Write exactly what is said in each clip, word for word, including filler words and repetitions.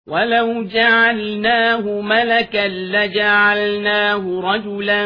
ولو جعلناه ملكا لجعلناه رجلا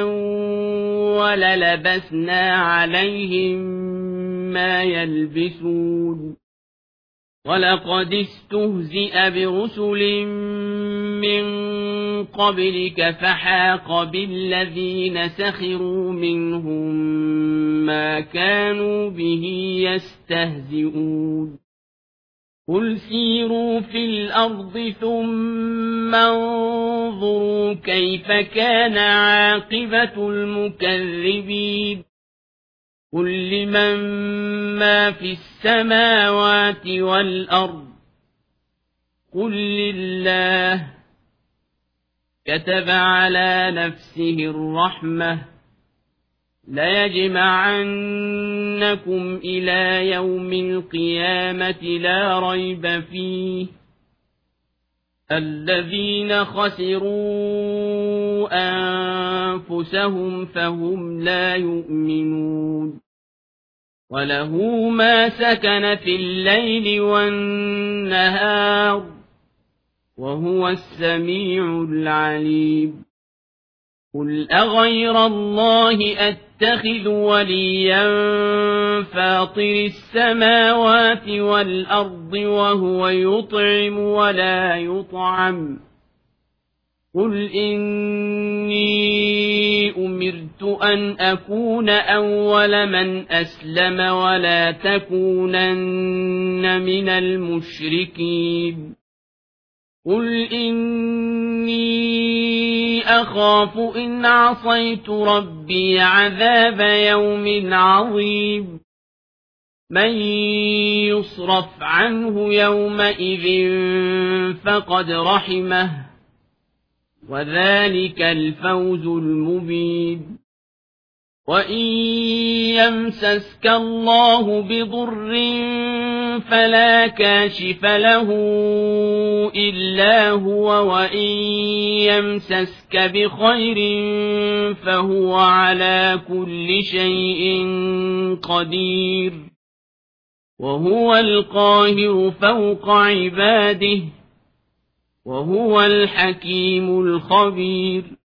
وللبسنا عليهم ما يلبسون ولقد استهزئ برسل من قبلك فحاق بالذين سخروا منهم ما كانوا به يستهزئون قل سيروا في الأرض ثم انظروا كيف كان عاقبة المكذبين قل لمن ما في السماوات والأرض قل لله كتب على نفسه الرحمة ليجمعنكم إلى يوم القيامة لا ريب فيه الذين خسروا أنفسهم فهم لا يؤمنون وله ما سكن في الليل والنهار وهو السميع العليم قل أغير الله أتخذ وليا فاطر السماوات والأرض وهو يطعم ولا يطعم قل إني أمرت أن أكون أول من أسلم ولا تكونن من المشركين قل إني أخاف إن عصيت ربي عذاب يوم عظيم من يصرف عنه يومئذ فقد رحمه وذلك الفوز المبين وإن يمسسك الله بضر فلا كاشف له إلا هو وإن يمسسك بخير فهو على كل شيء قدير وهو القاهر فوق عباده وهو الحكيم الخبير